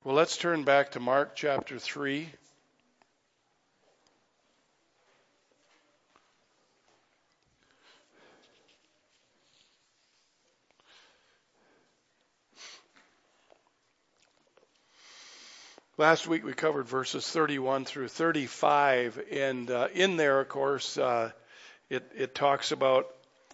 Well, let's turn back to Mark chapter 3. Last week we covered verses 31 through 35, and in there, of course, it talks about,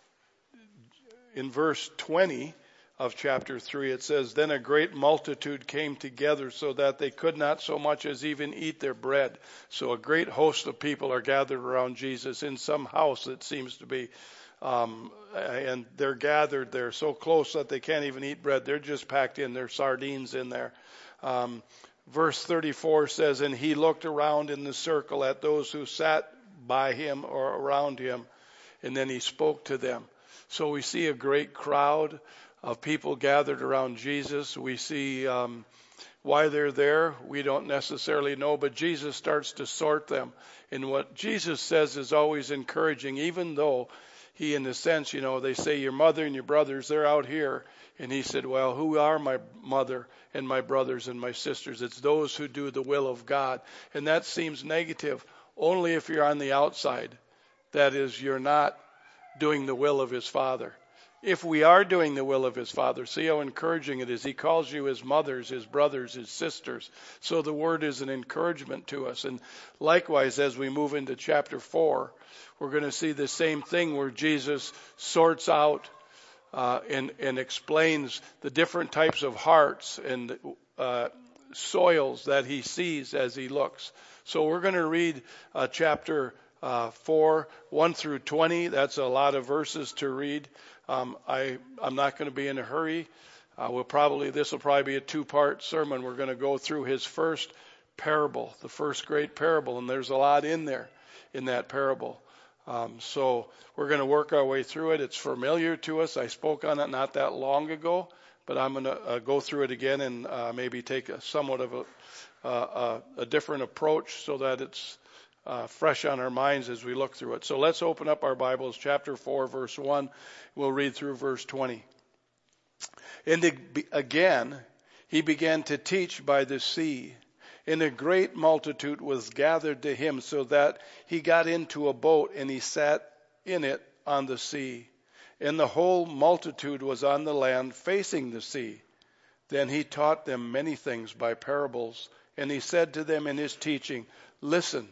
in verse 20 of chapter 3, it says, "Then a great multitude came together so that they could not so much as even eat their bread." So a great host of people are gathered around Jesus in some house, it seems to be, and they're gathered there so close that they can't even eat bread. They're just packed in. There's sardines in there. Verse 34 says, "And he looked around in the circle at those who sat by him or around him, and then he spoke to them." So we see a great crowd of people gathered around Jesus. We see why they're there. We don't necessarily know, but Jesus starts to sort them. And what Jesus says is always encouraging, even though he, in a sense, they say your mother and your brothers, they're out here. And he said, well, who are my mother and my brothers and my sisters? It's those who do the will of God. And that seems negative only if you're on the outside. That is, you're not doing the will of his Father. If we are doing the will of his Father, see how encouraging it is. He calls you his mothers, his brothers, his sisters. So the word is an encouragement to us. And likewise, as we move into chapter 4, we're going to see the same thing where Jesus sorts out and explains the different types of hearts and soils that he sees as he looks. So we're going to read chapter 4, 1 through 20. That's a lot of verses to read. I'm not going to be in a hurry. This will probably be a two-part sermon. We're going to go through his first parable, the first great parable, and there's a lot in there in that parable. So we're going to work our way through it. It's familiar to us. I spoke on it not that long ago, but I'm going to go through it again and maybe take somewhat of a different approach so that it's fresh on our minds as we look through it. So let's open up our Bibles, chapter 4, verse 1. We'll read through verse 20. "And again, he began to teach by the sea. And a great multitude was gathered to him, so that he got into a boat, and he sat in it on the sea. And the whole multitude was on the land facing the sea. Then he taught them many things by parables. And he said to them in his teaching, 'Listen,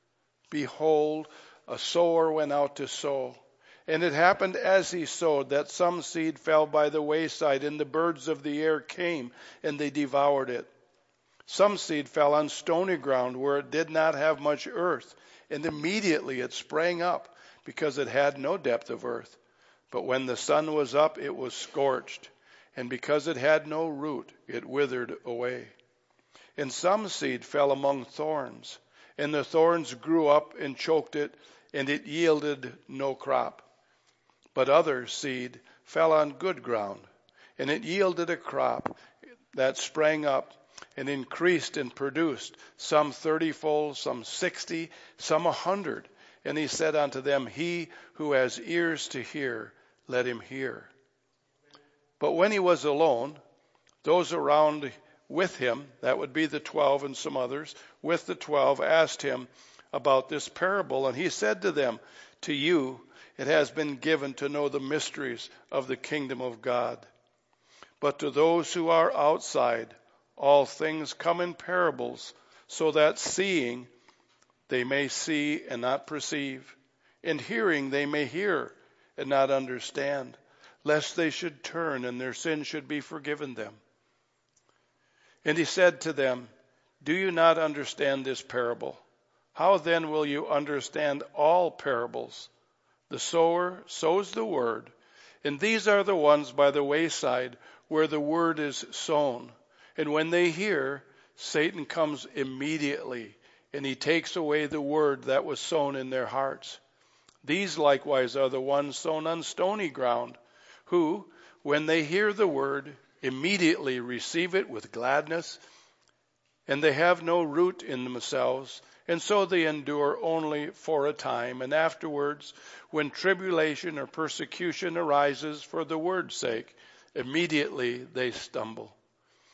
behold, a sower went out to sow. And it happened as he sowed that some seed fell by the wayside, and the birds of the air came, and they devoured it. Some seed fell on stony ground where it did not have much earth, and immediately it sprang up, because it had no depth of earth. But when the sun was up, it was scorched, and because it had no root, it withered away. And some seed fell among thorns, and the thorns grew up and choked it, and it yielded no crop. But other seed fell on good ground, and it yielded a crop that sprang up and increased and produced, some 30-fold, some 60, some 100. And he said unto them, He who has ears to hear, let him hear. But when he was alone, those around with him," that would be the 12 and some others, "with the 12 asked him about this parable. And he said to them, To you it has been given to know the mysteries of the kingdom of God. But to those who are outside, all things come in parables, so that seeing they may see and not perceive, and hearing they may hear and not understand, lest they should turn and their sins should be forgiven them. And he said to them, Do you not understand this parable? How then will you understand all parables? The sower sows the word, and these are the ones by the wayside where the word is sown. And when they hear, Satan comes immediately, and he takes away the word that was sown in their hearts. These likewise are the ones sown on stony ground, who, when they hear the word, immediately receive it with gladness, and they have no root in themselves, and so they endure only for a time. And afterwards, when tribulation or persecution arises for the word's sake, immediately they stumble.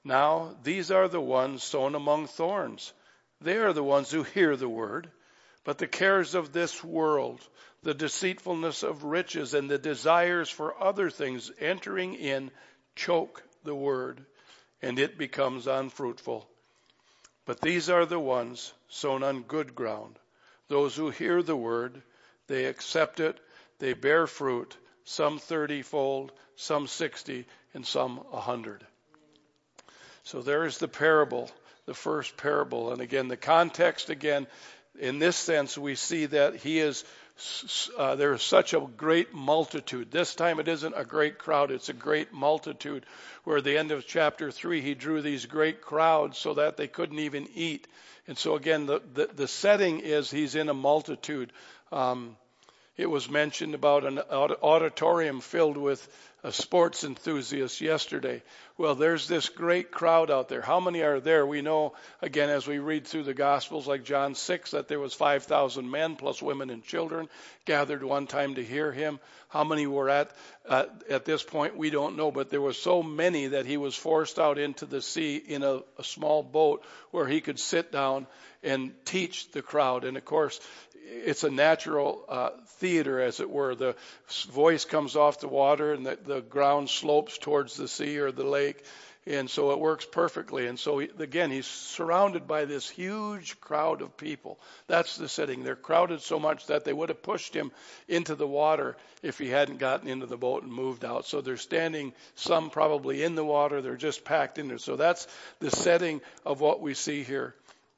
Now, these are the ones sown among thorns. They are the ones who hear the word, but the cares of this world, the deceitfulness of riches, and the desires for other things entering in choke the word, and it becomes unfruitful. But these are the ones sown on good ground. Those who hear the word, they accept it, they bear fruit, some 30-fold, some 60, and some 100. So there is the parable, the first parable. And again, the context, again, in this sense, we see that there is such a great multitude. This time it isn't a great crowd, it's a great multitude. Where at the end of chapter 3, he drew these great crowds so that they couldn't even eat. And so again, the setting is he's in a multitude. It was mentioned about an auditorium filled with sports enthusiasts yesterday. Well, there's this great crowd out there. How many are there? We know, again, as we read through the Gospels like John 6, that there was 5,000 men plus women and children gathered one time to hear him. How many were at this point? We don't know, but there were so many that he was forced out into the sea in a small boat where he could sit down and teach the crowd. And of course, it's a natural theater, as it were. The voice comes off the water and the ground slopes towards the sea or the lake. And so it works perfectly. And so, again, he's surrounded by this huge crowd of people. That's the setting. They're crowded so much that they would have pushed him into the water if he hadn't gotten into the boat and moved out. So they're standing, some probably in the water. They're just packed in there. So that's the setting of what we see here.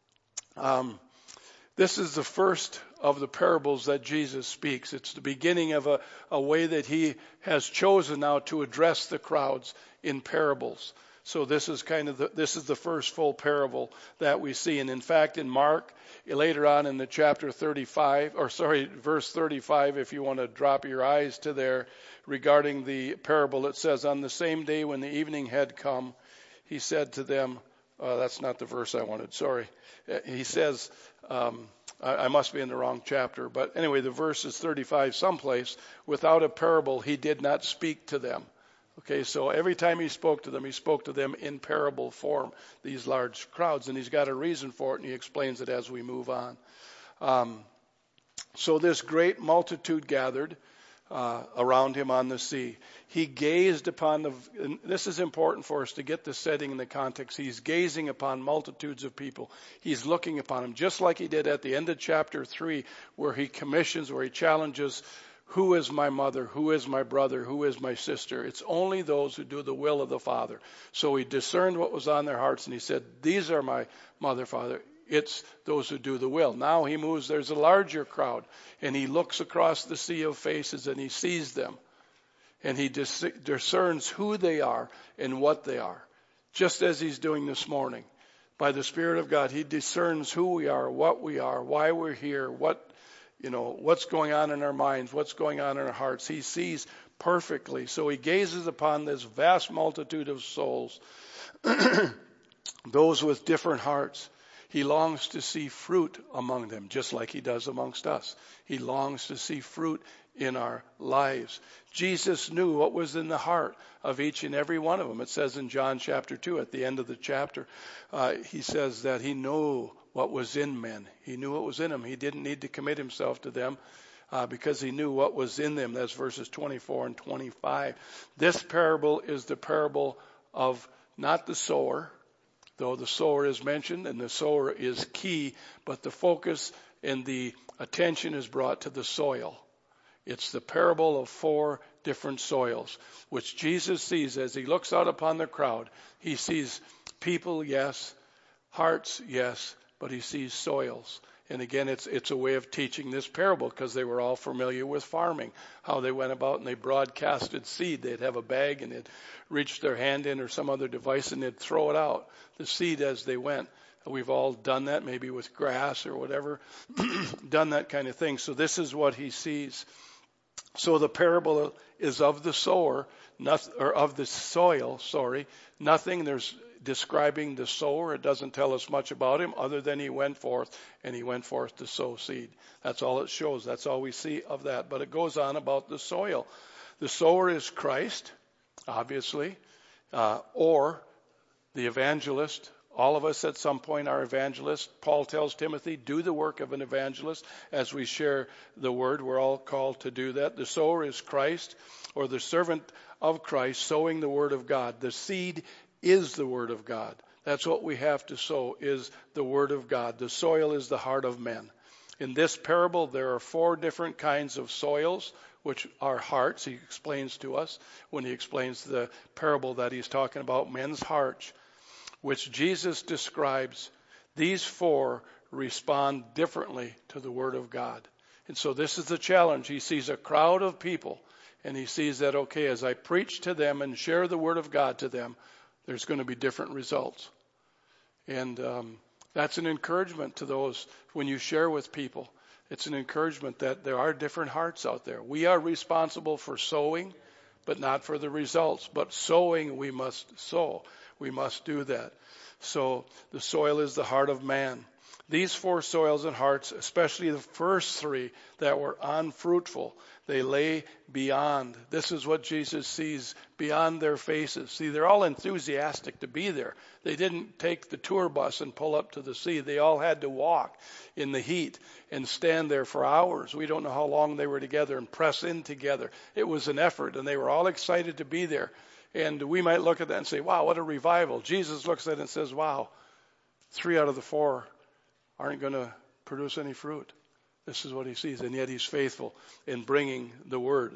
This is the first of the parables that Jesus speaks. It's the beginning of a way that he has chosen now to address the crowds in parables. So this is the first full parable that we see. And in fact, in Mark, later on in the chapter 35, verse 35, if you want to drop your eyes to there, regarding the parable, it says, on the same day when the evening had come, he said to them, that's not the verse I wanted, sorry. He says, I must be in the wrong chapter, but anyway, the verse is 35 someplace. Without a parable, he did not speak to them. Okay, so every time he spoke to them in parable form, these large crowds, and he's got a reason for it, and he explains it as we move on. So this great multitude gathered around him on the sea. He gazed upon and this is important for us to get the setting and the context. He's gazing upon multitudes of people. He's looking upon them, just like he did at the end of chapter 3, where he challenges, who is my mother? Who is my brother? Who is my sister? It's only those who do the will of the Father. So he discerned what was on their hearts, and he said, these are my mother, father. It's those who do the will. Now he moves, there's a larger crowd, and he looks across the sea of faces and he sees them. And he discerns who they are and what they are, just as he's doing this morning. By the Spirit of God, he discerns who we are, what we are, why we're here, what's going on in our minds, what's going on in our hearts. He sees perfectly. So he gazes upon this vast multitude of souls, those with different hearts. He longs to see fruit among them, just like he does amongst us. He longs to see fruit in our lives. Jesus knew what was in the heart of each and every one of them. It says in John chapter 2, at the end of the chapter, he says that he knew what was in men. He knew what was in them. He didn't need to commit himself to them because he knew what was in them. That's verses 24 and 25. This parable is the parable of not the sower, though the sower is mentioned, and the sower is key, but the focus and the attention is brought to the soil. It's the parable of 4 different soils, which Jesus sees as he looks out upon the crowd. He sees people, yes, hearts, yes, but he sees soils. And again, it's a way of teaching this parable because they were all familiar with farming, how they went about and they broadcasted seed. They'd have a bag and they'd reach their hand in or some other device and they'd throw it out, the seed as they went. We've all done that, maybe with grass or whatever, done that kind of thing. So this is what he sees. So the parable is of the sower, or of the soil, nothing. There's describing the sower. It doesn't tell us much about him other than he went forth to sow seed. That's all it shows. That's all we see of that. But it goes on about the soil. The sower is Christ, obviously, or The evangelist, all of us at some point are evangelists. Paul tells Timothy, do the work of an evangelist as we share the word. We're all called to do that. The sower is Christ, or the servant of Christ, sowing the word of God. The seed is the word of God. That's what we have to sow, is the word of God. The soil is the heart of men. In this parable, there are 4 different kinds of soils, which are hearts. He explains to us when he explains the parable that he's talking about, men's hearts, which Jesus describes. These 4 respond differently to the word of God. And so this is the challenge. He sees a crowd of people, and he sees that, okay, as I preach to them and share the word of God to them, there's going to be different results. And that's an encouragement to those when you share with people. It's an encouragement that there are different hearts out there. We are responsible for sowing, but not for the results. But sowing, we must sow. We must do that. So the soil is the heart of man. These 4 soils and hearts, especially the first 3 that were unfruitful, they lay beyond. This is what Jesus sees beyond their faces. See, they're all enthusiastic to be there. They didn't take the tour bus and pull up to the sea. They all had to walk in the heat and stand there for hours. We don't know how long they were together and press in together. It was an effort, and they were all excited to be there. And we might look at that and say, wow, what a revival. Jesus looks at it and says, wow, 3 out of the 4 aren't going to produce any fruit. This is what he sees, and yet he's faithful in bringing the word.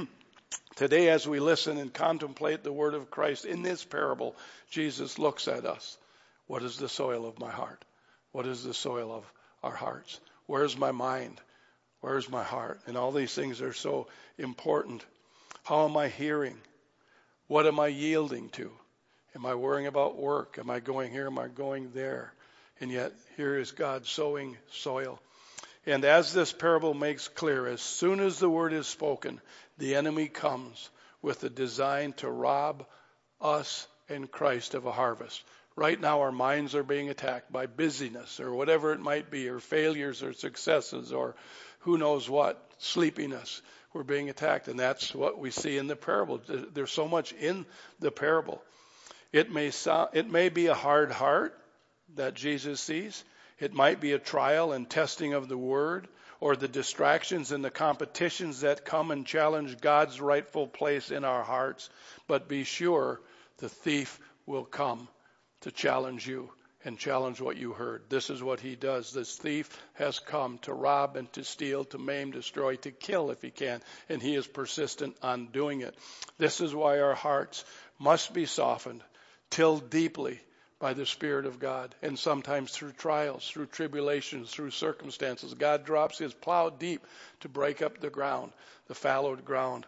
Today, as we listen and contemplate the word of Christ in this parable, Jesus looks at us. What is the soil of my heart? What is the soil of our hearts? Where's my mind? Where's my heart? And all these things are so important. How am I hearing? What am I yielding to? Am I worrying about work? Am I going here? Am I going there? And yet, here is God sowing soil. And as this parable makes clear, as soon as the word is spoken, the enemy comes with the design to rob us and Christ of a harvest. Right now, our minds are being attacked by busyness or whatever it might be, or failures or successes or who knows what, sleepiness. We're being attacked, and that's what we see in the parable. There's so much in the parable. It may be a hard heart that Jesus sees. It might be a trial and testing of the word, or the distractions and the competitions that come and challenge God's rightful place in our hearts. But be sure the thief will come to challenge you and challenge what you heard. This is what he does. This thief has come to rob and to steal, to maim, destroy, to kill if he can, and he is persistent on doing it. This is why our hearts must be softened, tilled deeply by the Spirit of God, and sometimes through trials, through tribulations, through circumstances. God drops his plow deep to break up the ground, the fallowed ground.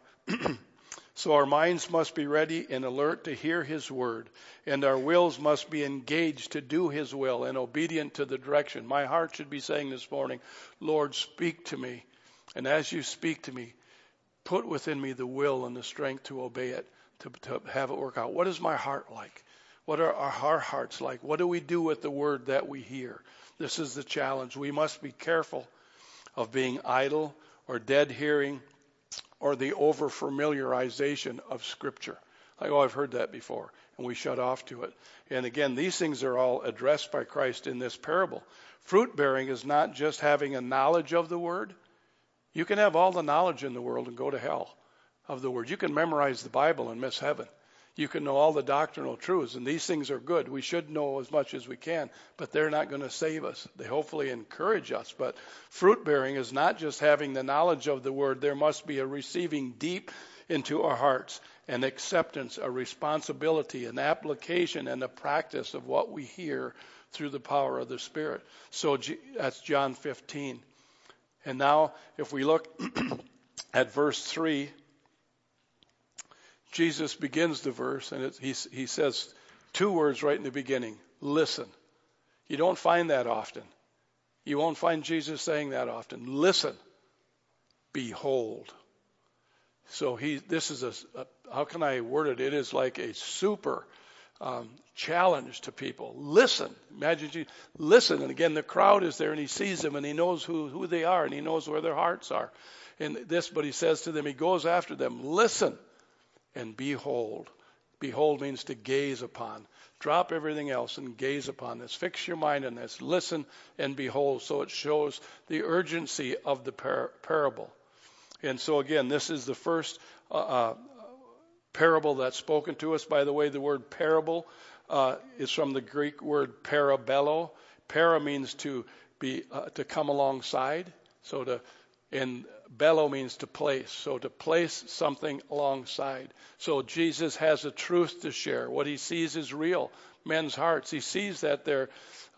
So our minds must be ready and alert to hear his word, and our wills must be engaged to do his will and obedient to the direction. My heart should be saying this morning, Lord, speak to me. And as you speak to me, put within me the will and the strength to obey it, to have it work out. What is my heart like? What are our hearts like? What do we do with the word that we hear? This is the challenge. We must be careful of being idle or dead hearing, or the over-familiarization of Scripture. Like, oh, I've heard that before, and we shut off to it. And again, these things are all addressed by Christ in this parable. Fruit-bearing is not just having a knowledge of the Word. You can have all the knowledge in the world and go to hell of the Word. You can memorize the Bible and miss heaven. You can know all the doctrinal truths, and these things are good. We should know as much as we can, but they're not going to save us. They hopefully encourage us. But fruit-bearing is not just having the knowledge of the Word. There must be a receiving deep into our hearts, an acceptance, a responsibility, an application, and a practice of what we hear through the power of the Spirit. So that's John 15. And now, if we look at verse 3, Jesus begins the verse, and he says 2 words right in the beginning. Listen. You don't find that often. You won't find Jesus saying that often. Listen. Behold. So this is how can I word it? It is like a super challenge to people. Listen. Imagine Jesus. Listen. And again, the crowd is there, and he sees them, and he knows who they are, and he knows where their hearts are. And but he says to them, he goes after them. Listen. And behold, Behold means to gaze upon. Drop everything else and gaze upon this. Fix your mind on this. Listen and behold. So it shows the urgency of the parable. And so again, this is the first parable that's spoken to us. By the way, the word parable is from the Greek word parabello. Para means to come alongside. And bello means to place. So to place something alongside. So Jesus has a truth to share. What he sees is real. Men's hearts. He sees that they're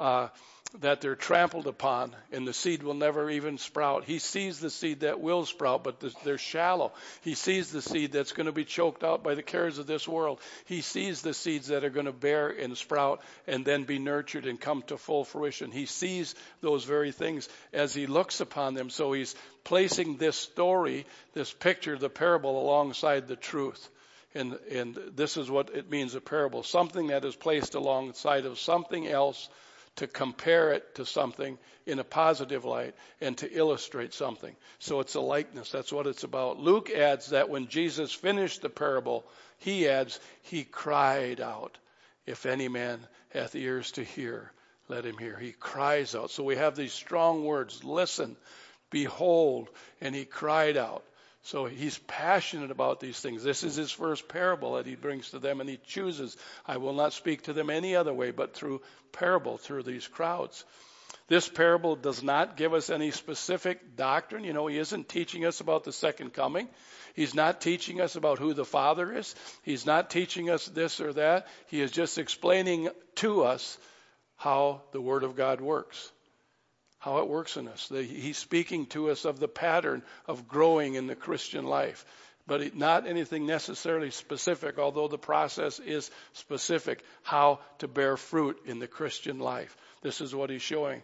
trampled upon, and the seed will never even sprout. He sees the seed that will sprout, but they're shallow. He sees the seed that's going to be choked out by the cares of this world. He sees the seeds that are going to bear and sprout and then be nurtured and come to full fruition. He sees those very things as he looks upon them. So he's placing this story, this picture, the parable, alongside the truth. And this is what it means, a parable. Something that is placed alongside of something else to compare it to something in a positive light and to illustrate something. So it's a likeness. That's what it's about. Luke adds that when Jesus finished the parable, he adds, he cried out, if any man hath ears to hear, let him hear. He cries out. So we have these strong words, listen, behold, and he cried out. So he's passionate about these things. This is his first parable that he brings to them, and he chooses, I will not speak to them any other way but through parable, through these crowds. This parable does not give us any specific doctrine. You know, he isn't teaching us about the second coming. He's not teaching us about who the Father is. He's not teaching us this or that. He is just explaining to us how the Word of God works. How it works in us. He's speaking to us of the pattern of growing in the Christian life, but not anything necessarily specific, although the process is specific, how to bear fruit in the Christian life. This is what he's showing.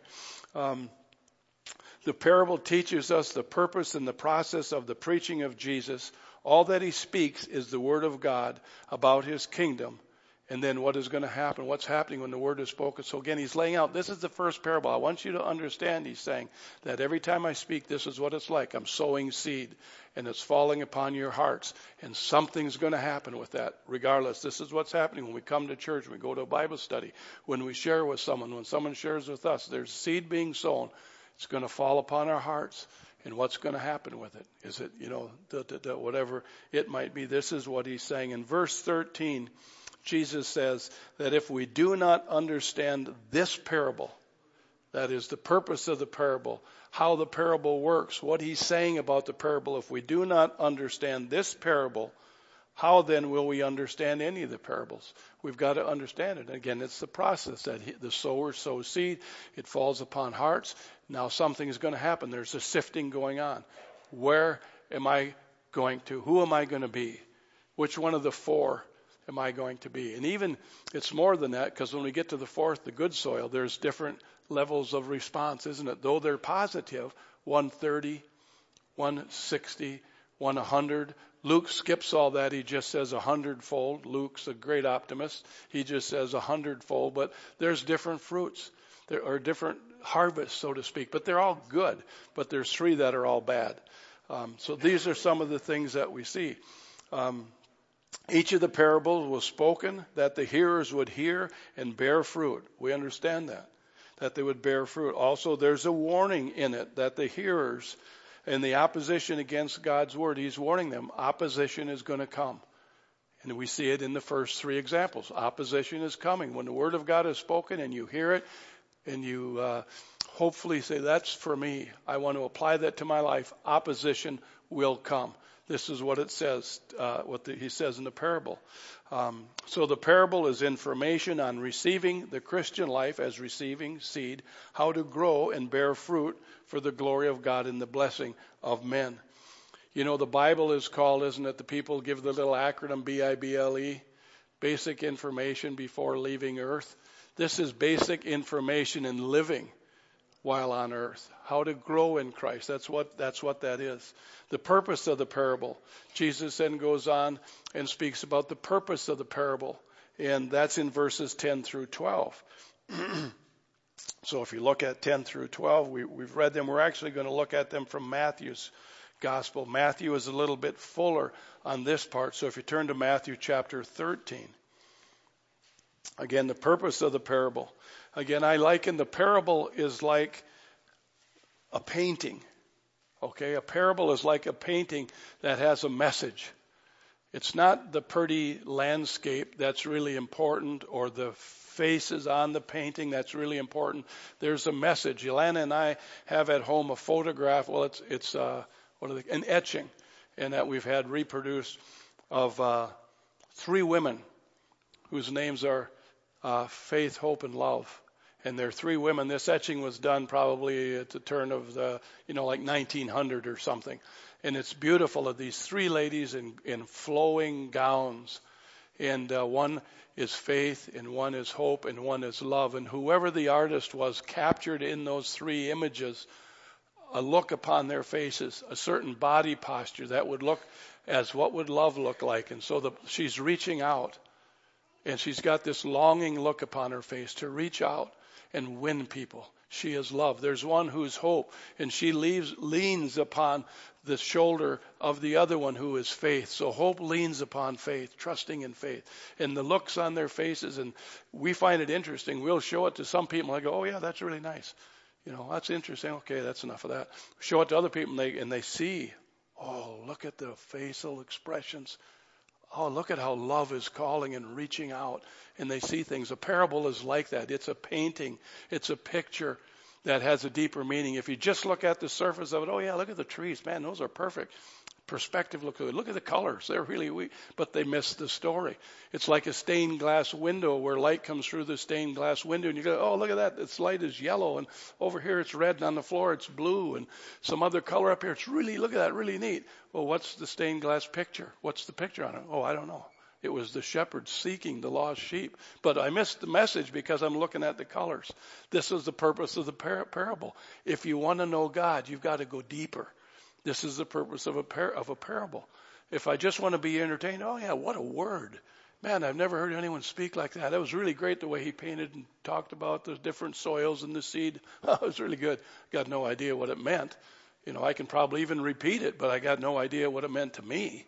The parable teaches us the purpose and the process of the preaching of Jesus. All that he speaks is the Word of God about his kingdom. And then what is going to happen? What's happening when the word is spoken? So again, he's laying out, this is the first parable. I want you to understand, he's saying, that every time I speak, this is what it's like. I'm sowing seed, and it's falling upon your hearts. And something's going to happen with that, regardless. This is what's happening when we come to church, when we go to a Bible study, when we share with someone, when someone shares with us. There's seed being sown. It's going to fall upon our hearts. And what's going to happen with it? Is it, whatever it might be. This is what he's saying. In verse 13, Jesus says that if we do not understand this parable, that is the purpose of the parable, how the parable works, what he's saying about the parable, if we do not understand this parable, how then will we understand any of the parables? We've got to understand it. Again, it's the process that the sower sows seed, it falls upon hearts. Now something is going to happen. There's a sifting going on. Where am I going to? Who am I going to be? Which one of the four am I going to be? And even it's more than that, because when we get to the fourth, the good soil, there's different levels of response, isn't it? Though they're positive, 130, 160, 100. Luke skips all that. He just says 100-fold. Luke's a great optimist. He just says 100-fold. But there's different fruits. There are different harvests, so to speak. But they're all good. But there's three that are all bad. So these are some of the things that we see. Each of the parables was spoken that the hearers would hear and bear fruit. We understand that they would bear fruit. Also, there's a warning in it that the hearers, in the opposition against God's word, he's warning them, opposition is going to come. And we see it in the first three examples. Opposition is coming. When the word of God is spoken and you hear it and you hopefully say, that's for me, I want to apply that to my life, opposition will come. This is what it says, he says in the parable. So the parable is information on receiving the Christian life as receiving seed, how to grow and bear fruit for the glory of God and the blessing of men. You know, the Bible is called, isn't it? The people give the little acronym BIBLE, basic information before leaving earth. This is basic information in living while on earth, how to grow in Christ. That's what that is. The purpose of the parable. Jesus then goes on and speaks about the purpose of the parable, and that's in verses 10 through 12. So if you look at 10 through 12, we've read them. We're actually going to look at them from Matthew's gospel. Matthew is a little bit fuller on this part. So if you turn to Matthew chapter 13, again, the purpose of the parable. Again, I liken the parable is like a painting. Okay, a parable is like a painting that has a message. It's not the pretty landscape that's really important or the faces on the painting that's really important. There's a message. Yolanda and I have at home a photograph. Well, it's an etching, and that we've had reproduced of 3 women whose names are Faith, Hope, and Love. And there are 3 women. This etching was done probably at the turn of the, like 1900 or something. And it's beautiful of these 3 ladies in flowing gowns. And one is faith, and one is hope, and one is love. And whoever the artist was captured in those 3 images a look upon their faces, a certain body posture that would look as what would love look like. And so she's reaching out, and she's got this longing look upon her face to reach out and win people. She is love. There's one who's hope, and she leans upon the shoulder of the other one who is faith. So hope leans upon faith, trusting in faith. And the looks on their faces, and we find it interesting. We'll show it to some people. I go, oh yeah, that's really nice. That's interesting. Okay, that's enough of that. Show it to other people, and they see, oh, look at the facial expressions. Oh, look at how love is calling and reaching out, and they see things. A parable is like that. It's a painting. It's a picture that has a deeper meaning. If you just look at the surface of it, oh yeah, look at the trees. Man, those are perfect. Perspective, look at the colors. They're really weak, but they miss the story. It's like a stained glass window where light comes through the stained glass window, and you go, oh, look at that. This light is yellow, and over here it's red, and on the floor it's blue, and some other color up here. It's really, look at that, really neat. Well, what's the stained glass picture? What's the picture on it? Oh, I don't know. It was the shepherd seeking the lost sheep. But I missed the message because I'm looking at the colors. This is the purpose of the parable. If you want to know God, you've got to go deeper. This is the purpose of a parable. If I just want to be entertained, oh yeah, what a word. Man, I've never heard anyone speak like that. That was really great the way he painted and talked about the different soils and the seed. Oh, it was really good. Got no idea what it meant. I can probably even repeat it, but I got no idea what it meant to me.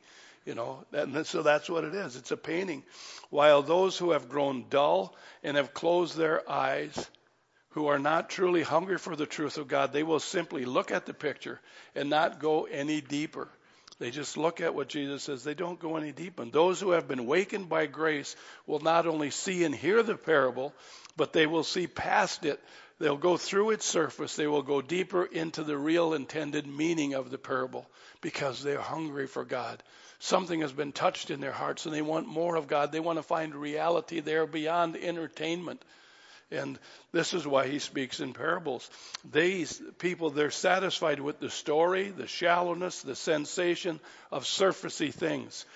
So that's what it is. It's a painting. While those who have grown dull and have closed their eyes, who are not truly hungry for the truth of God, they will simply look at the picture and not go any deeper. They just look at what Jesus says. They don't go any deeper. And those who have been wakened by grace will not only see and hear the parable, but they will see past it. They'll go through its surface. They will go deeper into the real intended meaning of the parable because they're hungry for God. Something has been touched in their hearts, and they want more of God. They want to find reality there beyond entertainment. And this is why he speaks in parables. These people, they're satisfied with the story, the shallowness, the sensation of surfacey things.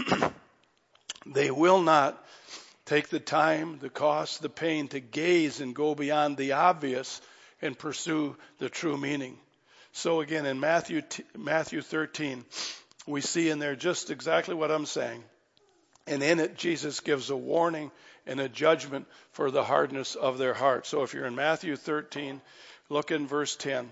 They will not take the time, the cost, the pain to gaze and go beyond the obvious and pursue the true meaning. So again, in Matthew 13, we see in there just exactly what I'm saying. And in it, Jesus gives a warning and a judgment for the hardness of their heart. So if you're in Matthew 13, look in verse 10.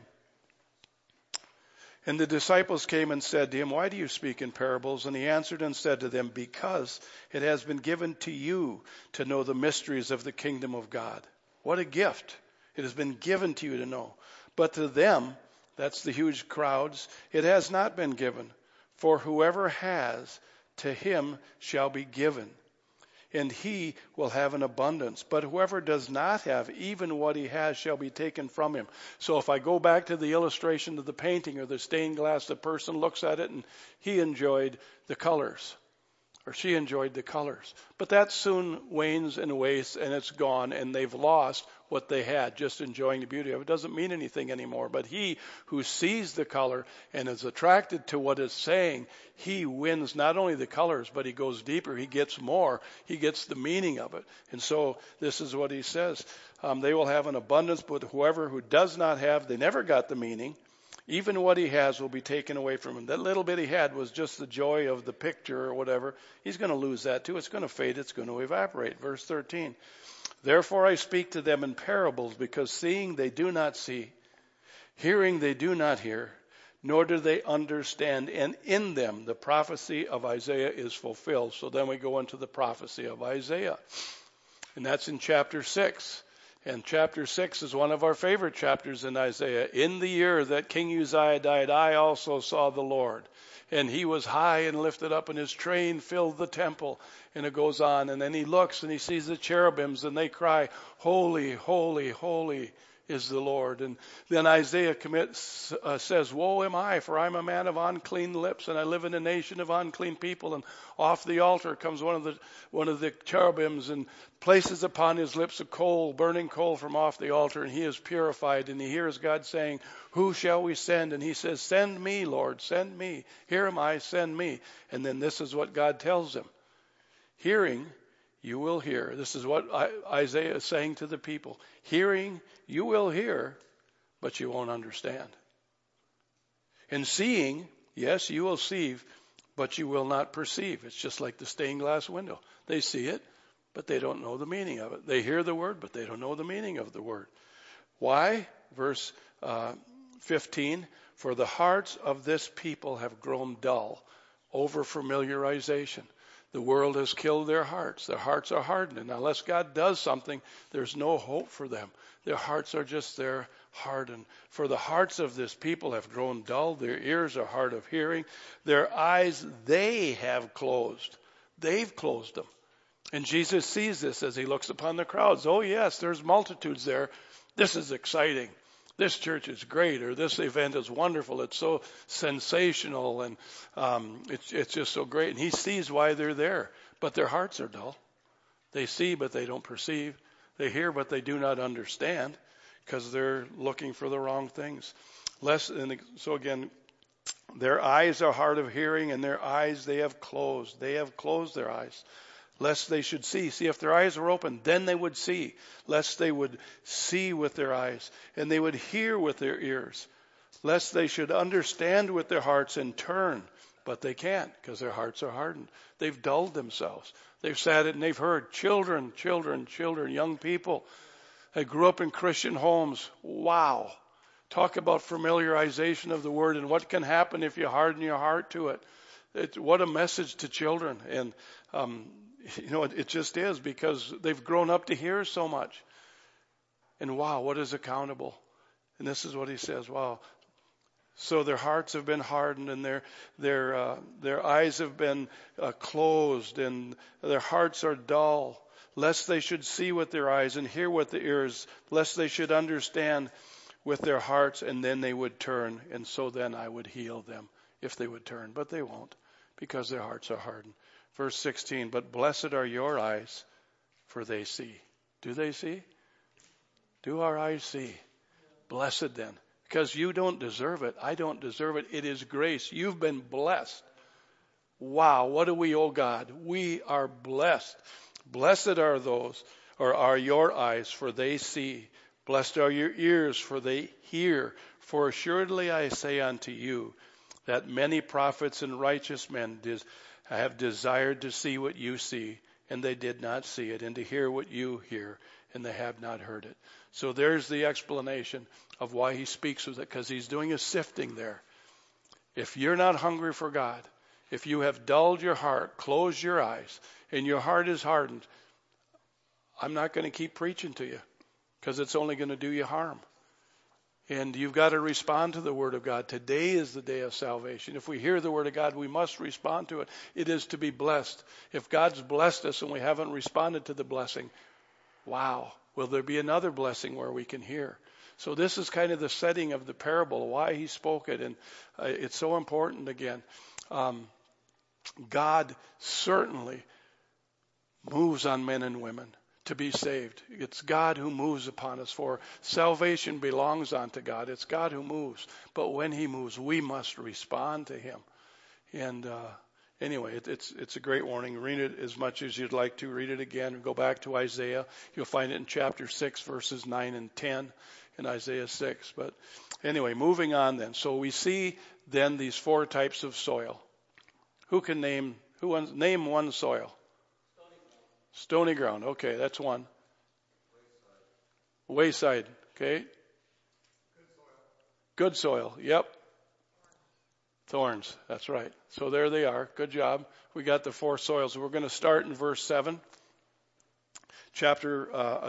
And the disciples came and said to him, why do you speak in parables? And he answered and said to them, because it has been given to you to know the mysteries of the kingdom of God. What a gift. It has been given to you to know. But to them, that's the huge crowds, it has not been given. For whoever has, to him shall be given, and he will have an abundance. But whoever does not have, even what he has shall be taken from him. So if I go back to the illustration of the painting or the stained glass, the person looks at it and he enjoyed the colors, or she enjoyed the colors. But that soon wanes and wastes, and it's gone, and they've lost what they had, just enjoying the beauty of it. It doesn't mean anything anymore. But he who sees the color and is attracted to what it's saying, he wins not only the colors, but he goes deeper. He gets more. He gets the meaning of it. And so this is what he says. They will have an abundance, but whoever who does not have, they never got the meaning. Even what he has will be taken away from him. That little bit he had was just the joy of the picture or whatever. He's going to lose that too. It's going to fade. It's going to evaporate. Verse 13. Therefore I speak to them in parables, because seeing they do not see, hearing they do not hear, nor do they understand. And in them, the prophecy of Isaiah is fulfilled. So then we go into the prophecy of Isaiah. And that's in chapter 6. And chapter 6 is one of our favorite chapters in Isaiah. In the year that King Uzziah died, I also saw the Lord. And he was high and lifted up, and his train filled the temple. And it goes on. And then he looks and he sees the cherubims, and they cry, Holy, holy, holy is the Lord. And then Isaiah says, Woe am I, for I'm a man of unclean lips, and I live in a nation of unclean people. And off the altar comes one of the cherubims and places upon his lips a coal, burning coal from off the altar, and he is purified. And he hears God saying, Who shall we send? And he says, Send me, Lord, send me. Here am I, send me. And then this is what God tells him. Hearing, you will hear. This is what Isaiah is saying to the people. Hearing, you will hear, but you won't understand. And seeing, yes, you will see, but you will not perceive. It's just like the stained glass window. They see it, but they don't know the meaning of it. They hear the word, but they don't know the meaning of the word. Why? Verse 15, for the hearts of this people have grown dull over familiarization. The world has killed their hearts. Their hearts are hardened. And unless God does something, there's no hope for them. Their hearts are just there hardened. For the hearts of this people have grown dull. Their ears are hard of hearing. Their eyes they have closed. They've closed them. And Jesus sees this as he looks upon the crowds. Oh, yes, there's multitudes there. This is exciting. This church is great, or this event is wonderful. It's so sensational, and it's just so great. And he sees why they're there, but their hearts are dull. They see, but they don't perceive. They hear, but they do not understand, because they're looking for the wrong things. So again, their eyes are hard of hearing, and their eyes they have closed. They have closed their eyes, lest they should see. See, if their eyes were open, then they would see, lest they would see with their eyes, and they would hear with their ears, lest they should understand with their hearts and turn. But they can't, because their hearts are hardened. They've dulled themselves. They've sat and they've heard children, young people. They grew up in Christian homes. Wow. Talk about familiarization of the word and what can happen if you harden your heart to it. What a message to children. And it just is, because they've grown up to hear so much. And wow, what is accountable? And this is what he says, wow. So their hearts have been hardened, and their eyes have been closed, and their hearts are dull, lest they should see with their eyes and hear with the ears, lest they should understand with their hearts, and then they would turn, and so then I would heal them if they would turn. But they won't, because their hearts are hardened. Verse 16, but blessed are your eyes, for they see. Do they see? Do our eyes see? Blessed then. Because you don't deserve it. I don't deserve it. It is grace. You've been blessed. Wow, what do we owe God? We are blessed. Blessed are those, or are your eyes, for they see. Blessed are your ears, for they hear. For assuredly I say unto you, that many prophets and righteous men have desired to see what you see, and they did not see it, and to hear what you hear, and they have not heard it. So there's the explanation of why he speaks with it, because he's doing a sifting there. If you're not hungry for God, if you have dulled your heart, closed your eyes, and your heart is hardened, I'm not going to keep preaching to you, because it's only going to do you harm. And you've got to respond to the Word of God. Today is the day of salvation. If we hear the Word of God, we must respond to it. It is to be blessed. If God's blessed us and we haven't responded to the blessing, wow, will there be another blessing where we can hear? So this is kind of the setting of the parable, why he spoke it. And it's so important again. God certainly moves on men and women to be saved. It's God who moves upon us, for salvation belongs unto God. It's God who moves. But when he moves, we must respond to him. And anyway, it's a great warning. Read it as much as you'd like to. Read it again. Go back to Isaiah. You'll find it in chapter 6, verses 9 and 10 in Isaiah 6. But anyway, moving on then. So we see then these four types of soil. Who can name one soil? Stony ground. Okay, that's one. Wayside. Okay. Good soil. Yep. Thorns, that's right. So there they are. Good job. We got the 4 soils. We're going to start in verse 7, chapter,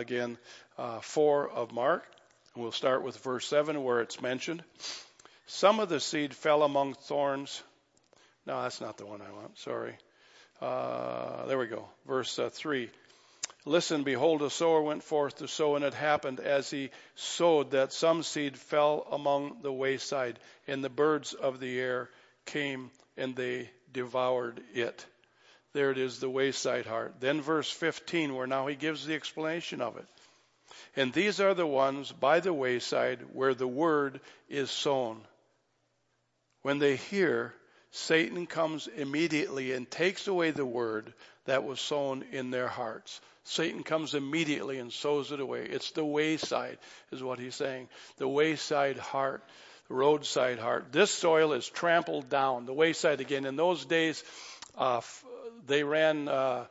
4 of Mark. We'll start with verse 7 where it's mentioned. Some of the seed fell among thorns. No, that's not the one I want. Sorry. There we go. Verse 3. Listen, behold, a sower went forth to sow, and it happened as he sowed that some seed fell among the wayside, and the birds of the air came and they devoured it. There it is, the wayside heart. Then verse 15, where now he gives the explanation of it. And these are the ones by the wayside where the word is sown. When they hear, Satan comes immediately and takes away the word that was sown in their hearts. Satan comes immediately and sows it away. It's the wayside, is what he's saying. The wayside heart, the roadside heart. This soil is trampled down. The wayside again. In those days, they ran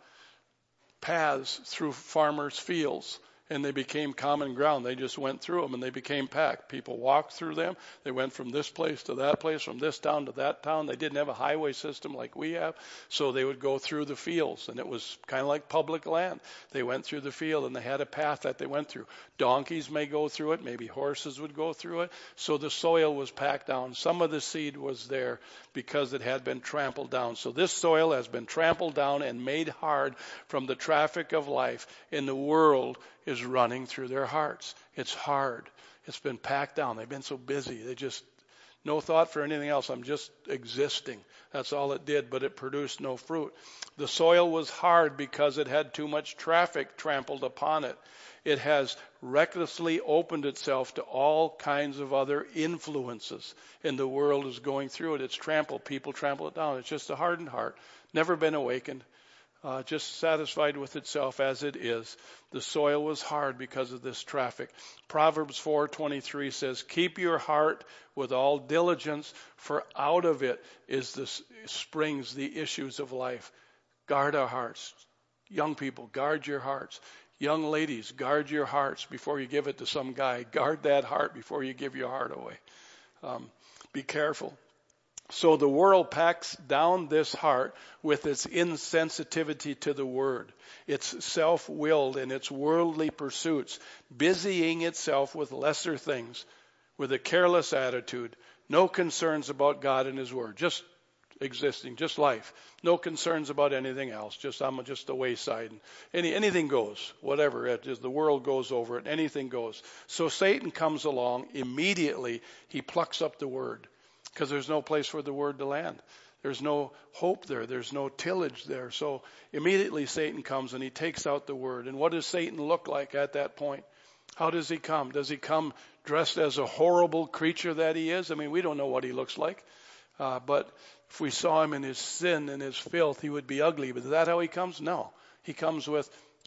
paths through farmers' fields, and they became common ground. They just went through them, and they became packed. People walked through them. They went from this place to that place, from this town to that town. They didn't have a highway system like we have, so they would go through the fields, and it was kind of like public land. They went through the field, and they had a path that they went through. Donkeys may go through it. Maybe horses would go through it. So the soil was packed down. Some of the seed was there because it had been trampled down. So this soil has been trampled down and made hard from the traffic of life, and the world is running through their hearts. It's hard. It's been packed down. They've been so busy. They just, no thought for anything else. I'm just existing. That's all it did, but it produced no fruit. The soil was hard because it had too much traffic trampled upon it. It has recklessly opened itself to all kinds of other influences, and the world is going through it. It's trampled. People trample it down. It's just a hardened heart, never been awakened, just satisfied with itself as it is. The soil was hard because of this traffic. Proverbs 4:23 says, "Keep your heart with all diligence, for out of it is springs the issues of life." Guard our hearts. Young people, guard your hearts. Young ladies, guard your hearts before you give it to some guy. Guard that heart before you give your heart away. Be careful. So the world packs down this heart with its insensitivity to the word. It's self-willed in its worldly pursuits, busying itself with lesser things, with a careless attitude, no concerns about God and his word, just existing, just life. No concerns about anything else. I'm just the wayside. Anything goes, whatever it is. The world goes over it. Anything goes. So Satan comes along. Immediately, he plucks up the word because there's no place for the word to land. There's no hope there. There's no tillage there. So immediately Satan comes and he takes out the word. And what does Satan look like at that point? How does he come? Does he come dressed as a horrible creature that he is? I mean, we don't know what he looks like. But if we saw him in his sin and his filth, he would be ugly. But is that how he comes? No. He comes with,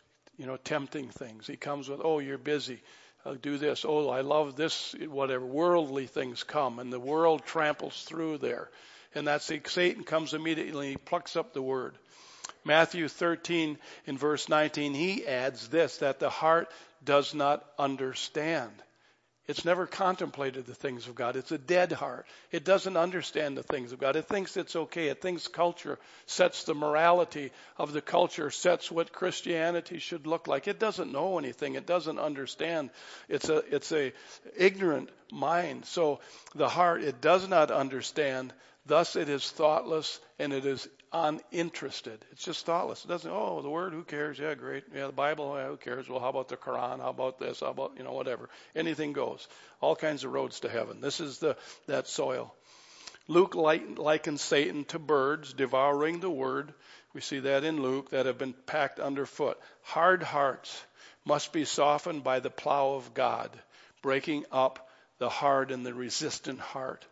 tempting things. He comes with, oh, you're busy. Do this. Oh, I love this, whatever. Worldly things come, and the world tramples through there. And that's Satan comes immediately, he plucks up the word. Matthew 13 in verse 19, he adds this, that the heart does not understand. It's never contemplated the things of God. It's a dead heart. It doesn't understand the things of God. It thinks it's okay. It thinks culture sets the morality of the culture, sets what Christianity should look like. It doesn't know anything. It doesn't understand. It's a ignorant mind. So the heart, it does not understand. Thus it is thoughtless and it is uninterested. It's just thoughtless. It doesn't, oh, the word, who cares? Yeah, great. Yeah, the Bible, yeah, who cares? Well, how about the Quran? How about this? How about, whatever. Anything goes. All kinds of roads to heaven. This is that soil. Luke likens Satan to birds devouring the word. We see that in Luke, that have been packed underfoot. Hard hearts must be softened by the plow of God, breaking up the hard and the resistant heart.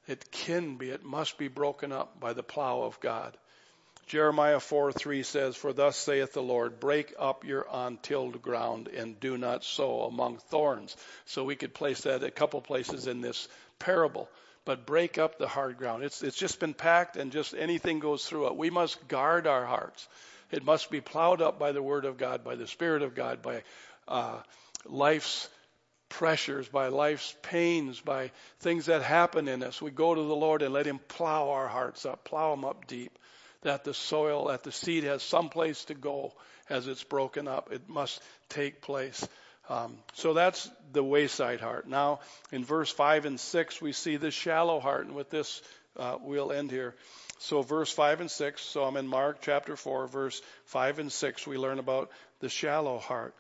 It must be broken up by the plow of God. Jeremiah 4:3 says, "For thus saith the Lord, break up your untilled ground and do not sow among thorns." So we could place that a couple places in this parable. But break up the hard ground. It's just been packed and just anything goes through it. We must guard our hearts. It must be plowed up by the word of God, by the Spirit of God, by life's pressures, by life's pains, by things that happen in us, we go to the Lord and let him plow our hearts up, plow them up deep, that the soil, that the seed has some place to go as it's broken up. It must take place. So that's the wayside heart. Now, in verse 5 and 6, we see the shallow heart. And with this, we'll end here. So verse 5 and 6, so I'm in Mark chapter 4, verse 5 and 6, we learn about the shallow heart.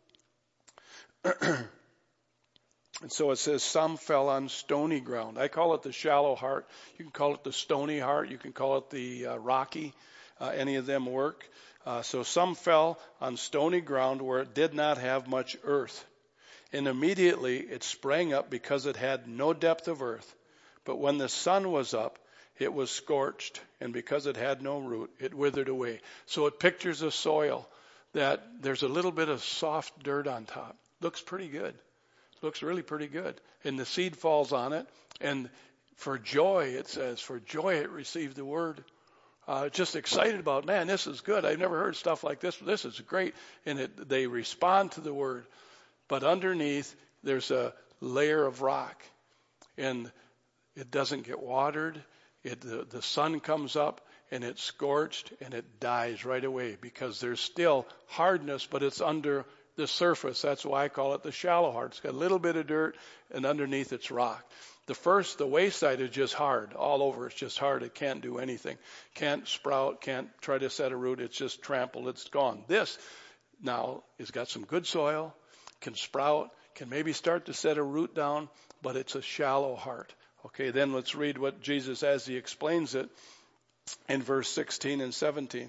And so it says, some fell on stony ground. I call it the shallow heart. You can call it the stony heart. You can call it the rocky. Any of them work. So some fell on stony ground where it did not have much earth. And immediately it sprang up because it had no depth of earth. But when the sun was up, it was scorched. And because it had no root, it withered away. So it pictures a soil that there's a little bit of soft dirt on top. Looks pretty good. Looks really pretty good. And the seed falls on it. And for joy, it says, for joy it received the word. Just excited about, man, this is good. I've never heard stuff like this. This is great. And they respond to the word. But underneath, there's a layer of rock. And it doesn't get watered. The sun comes up and it's scorched and it dies right away because there's still hardness, but it's under the surface. That's why I call it the shallow heart. It's got a little bit of dirt and underneath it's rock. The wayside is just hard. All over it's just hard. It can't do anything. Can't sprout, can't try to set a root. It's just trampled. It's gone. This now has got some good soil, can sprout, can maybe start to set a root down, but it's a shallow heart. Okay, then let's read what Jesus, as he explains it in verse 16 and 17.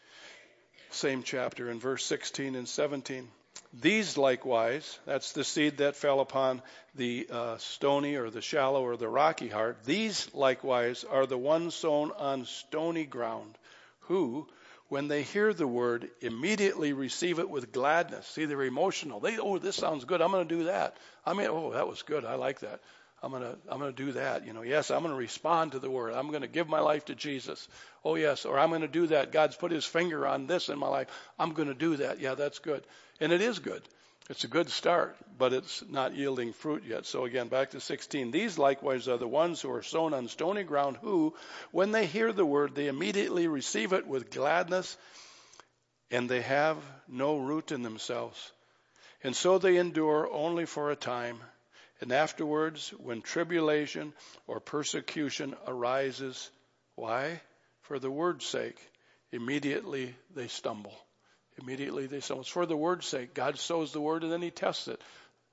Same chapter in verse 16 and 17. These likewise, that's the seed that fell upon the stony or the shallow or the rocky heart. These likewise are the ones sown on stony ground, who, when they hear the word, immediately receive it with gladness. See, they're emotional. This sounds good. I'm going to do that. That was good. I like that. I'm going to do that. Yes, I'm going to respond to the word. I'm going to give my life to Jesus. Oh, yes. Or I'm going to do that. God's put his finger on this in my life. I'm going to do that. Yeah, that's good. And it is good. It's a good start, but it's not yielding fruit yet. So again, back to 16. These likewise are the ones who are sown on stony ground, who, when they hear the word, they immediately receive it with gladness, and they have no root in themselves. And so they endure only for a time. And afterwards, when tribulation or persecution arises, why? For the word's sake, immediately they stumble. Immediately they stumble. It's for the word's sake. God sows the word and then he tests it.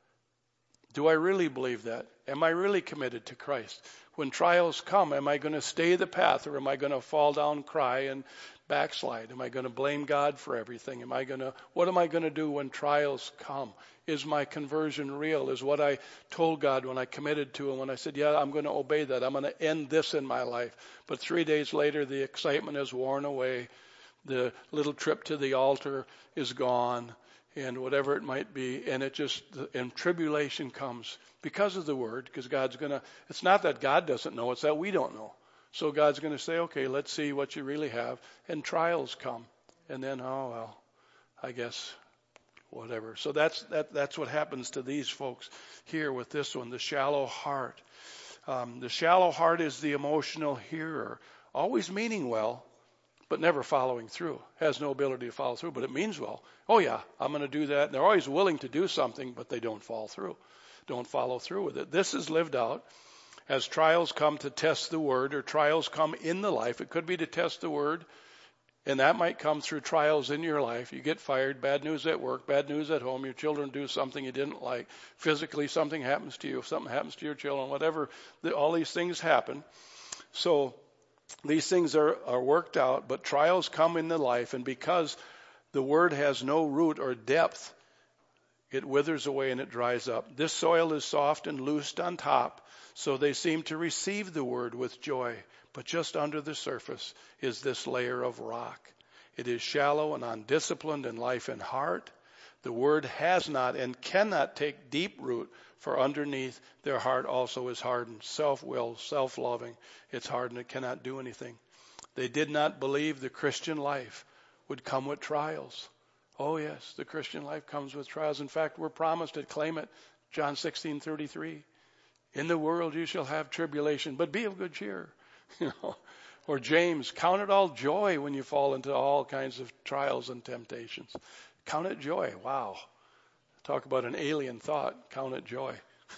Do I really believe that? Am I really committed to Christ? When trials come, am I going to stay the path, or am I going to fall down, cry, and backslide? Am I going to blame God for everything? What am I going to do when trials come? Is my conversion real? Is what I told God when I committed to him, when I said, yeah, I'm going to obey that. I'm going to end this in my life. But 3 days later, the excitement is worn away. The little trip to the altar is gone, and whatever it might be. And tribulation comes because of the word, because it's not that God doesn't know, it's that we don't know. So God's going to say, okay, let's see what you really have. And trials come. And then, I guess, whatever. So that's what happens to these folks here with this one, the shallow heart. The shallow heart is the emotional hearer, always meaning well, but never following through. Has no ability to follow through, but it means well. Oh yeah, I'm going to do that. And they're always willing to do something, but they don't follow through with it. This is lived out as trials come to test the word, or trials come in the life. It could be to test the word, and that might come through trials in your life. You get fired, bad news at work, bad news at home, your children do something you didn't like, physically something happens to you, something happens to your children, whatever, all these things happen. So these things are worked out, but trials come in the life, and because the word has no root or depth, it withers away and it dries up. This soil is soft and loosed on top, so they seem to receive the word with joy. But just under the surface is this layer of rock. It is shallow and undisciplined in life and heart. The word has not and cannot take deep root, for underneath their heart also is hardened. Self-will, self-loving. It's hardened. It cannot do anything. They did not believe the Christian life would come with trials. Oh yes, the Christian life comes with trials. In fact, we're promised it. Claim it. John 16:33. In the world you shall have tribulation, but be of good cheer. You know. Or James, count it all joy when you fall into all kinds of trials and temptations. Count it joy. Wow. Talk about an alien thought. Count it joy.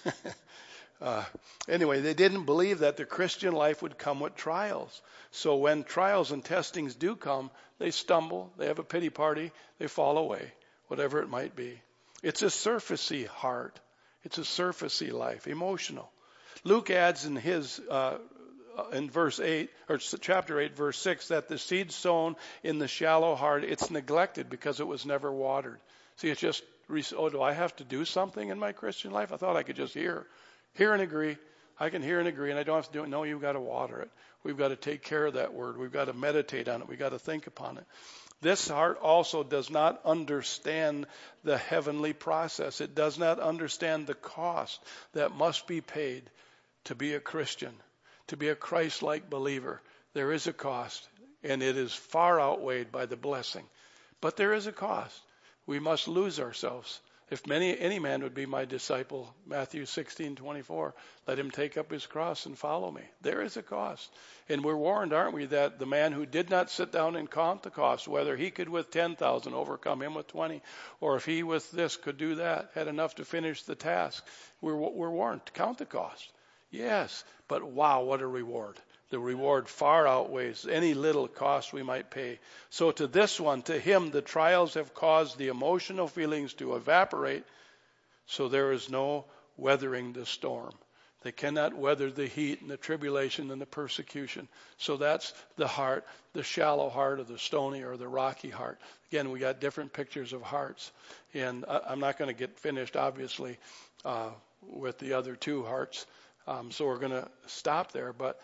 Anyway, they didn't believe that the Christian life would come with trials. So when trials and testings do come, they stumble, they have a pity party, they fall away, whatever it might be. It's a surfacey heart. It's a surfacey life, emotional. Luke adds in his in verse 8 or chapter 8 verse 6 that the seed sown in the shallow heart, it's neglected because it was never watered. See, it's just, do I have to do something in my Christian life? I thought I could just hear and agree. I can hear and agree, and I don't have to do it. No, you've got to water it. We've got to take care of that word. We've got to meditate on it. We've got to think upon it. This heart also does not understand the heavenly process. It does not understand the cost that must be paid to be a Christian, to be a Christ-like believer. There is a cost, and it is far outweighed by the blessing. But there is a cost. We must lose ourselves. If any man would be my disciple, Matthew 16:24, let him take up his cross and follow me. There is a cost. And we're warned, aren't we, that the man who did not sit down and count the cost, whether he could with 10,000 overcome him with 20, or if he with this could do that, had enough to finish the task, we're warned to count the cost. Yes, but wow, what a reward. The reward far outweighs any little cost we might pay. So to this one, to him, the trials have caused the emotional feelings to evaporate, so there is no weathering the storm. They cannot weather the heat and the tribulation and the persecution. So that's the heart, the shallow heart or the stony or the rocky heart. Again, we got different pictures of hearts. And I'm not going to get finished, obviously, with the other two hearts. So we're going to stop there. But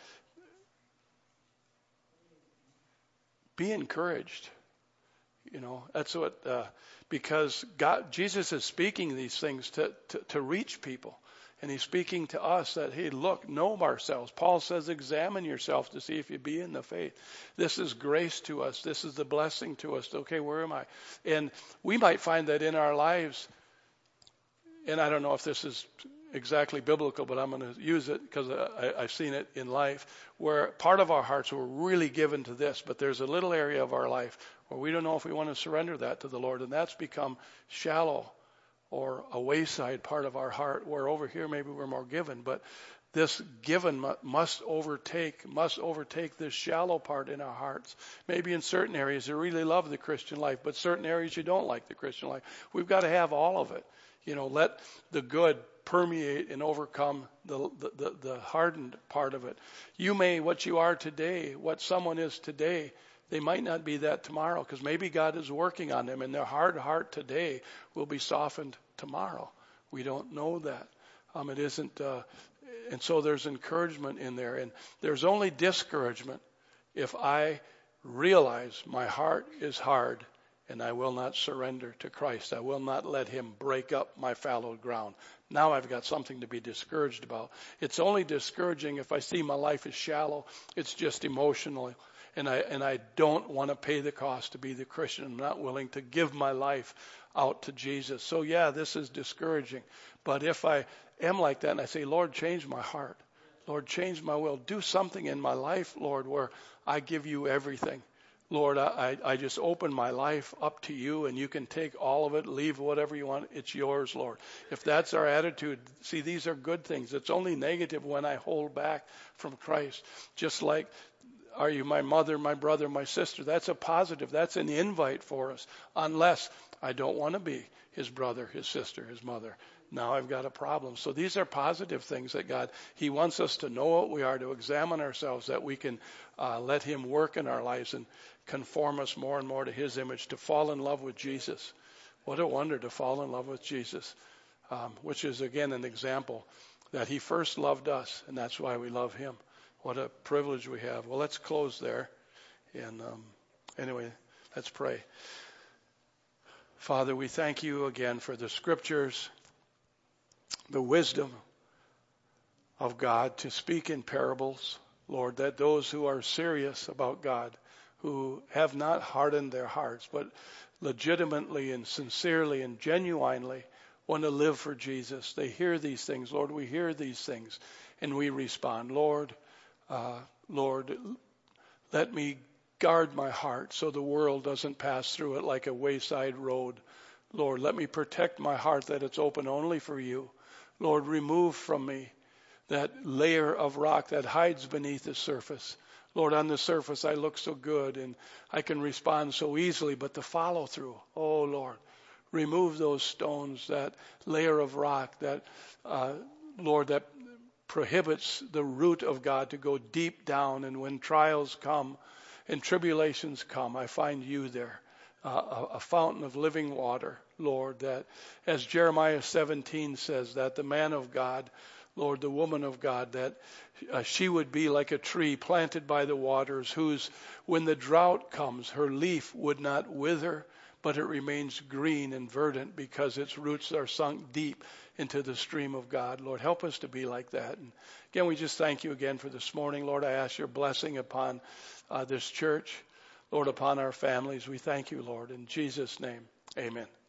be encouraged. You know, that's what, because Jesus is speaking these things to reach people. And he's speaking to us that, hey, look, know ourselves. Paul says, examine yourself to see if you be in the faith. This is grace to us. This is the blessing to us. Okay, where am I? And we might find that in our lives, and I don't know if this is exactly biblical, but I'm going to use it because I've seen it in life, where part of our hearts were really given to this, but there's a little area of our life where we don't know if we want to surrender that to the Lord, and that's become shallow or a wayside part of our heart, where over here maybe we're more given, but this given must overtake this shallow part in our hearts. Maybe in certain areas you really love the Christian life, but certain areas you don't like the Christian life. We've got to have all of it. You know, let the good permeate and overcome the hardened part of it. You may, what you are today, what someone is today, they might not be that tomorrow, because maybe God is working on them and their hard heart today will be softened tomorrow. We don't know that. It isn't, and so there's encouragement in there. And there's only discouragement if I realize my heart is hard and I will not surrender to Christ. I will not let him break up my fallow ground. Now I've got something to be discouraged about. It's only discouraging if I see my life is shallow. It's just emotional. And I don't want to pay the cost to be the Christian. I'm not willing to give my life out to Jesus. So yeah, this is discouraging. But if I am like that and I say, Lord, change my heart. Lord, change my will. Do something in my life, Lord, where I give you everything. Lord, I just open my life up to you, and you can take all of it, leave whatever you want. It's yours, Lord. If that's our attitude, see, these are good things. It's only negative when I hold back from Christ. Just like, are you my mother, my brother, my sister? That's a positive. That's an invite for us, unless I don't want to be his brother, his sister, his mother. Now I've got a problem. So these are positive things that God, he wants us to know what we are, to examine ourselves, that we can let him work in our lives and conform us more and more to his image, to fall in love with Jesus. What a wonder to fall in love with Jesus, which is, again, an example that he first loved us, and that's why we love him. What a privilege we have. Well, let's close there. And anyway, let's pray. Father, we thank you again for the scriptures, the wisdom of God to speak in parables, Lord, that those who are serious about God, who have not hardened their hearts, but legitimately and sincerely and genuinely want to live for Jesus. They hear these things. Lord, we hear these things and we respond. Lord, let me guard my heart so the world doesn't pass through it like a wayside road. Lord, let me protect my heart that it's open only for you. Lord, remove from me that layer of rock that hides beneath the surface. Lord, on the surface I look so good and I can respond so easily, but the follow through, oh Lord, remove those stones, that layer of rock that, Lord, that prohibits the root of God to go deep down. And when trials come and tribulations come, I find you there, a fountain of living water, Lord, that as Jeremiah 17 says, that the man of God, Lord, the woman of God, that she would be like a tree planted by the waters, whose, when the drought comes, her leaf would not wither, but it remains green and verdant because its roots are sunk deep into the stream of God. Lord, help us to be like that. And again, we just thank you again for this morning. Lord, I ask your blessing upon this church, Lord, upon our families. We thank you, Lord. In Jesus' name, amen.